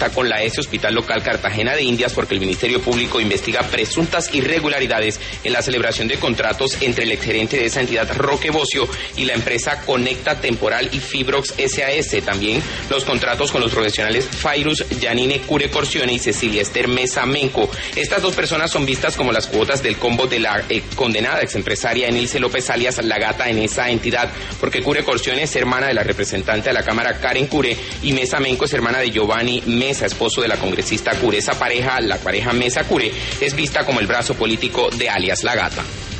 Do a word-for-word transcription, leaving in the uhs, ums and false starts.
está con la S Hospital Local Cartagena de Indias porque el Ministerio Público investiga presuntas irregularidades en la celebración de contratos entre el exgerente de esa entidad, Roque Bocio, y la empresa Conecta Temporal y Fibrox S A S. También los contratos con los profesionales Fairus Yanine Cure Corcione y Cecilia Esther Mesa Menco. Estas dos personas son vistas como las cuotas del combo de la eh, condenada exempresaria Enilce López alias La Gata en esa entidad, porque Cure Corcione es hermana de la representante de la Cámara Karen Cure y Mesa Menco es hermana de Giovanni Mesa, esposo de la congresista Cure. Esa pareja, la pareja Mesa Cure, es vista como el brazo político de alias La Gata.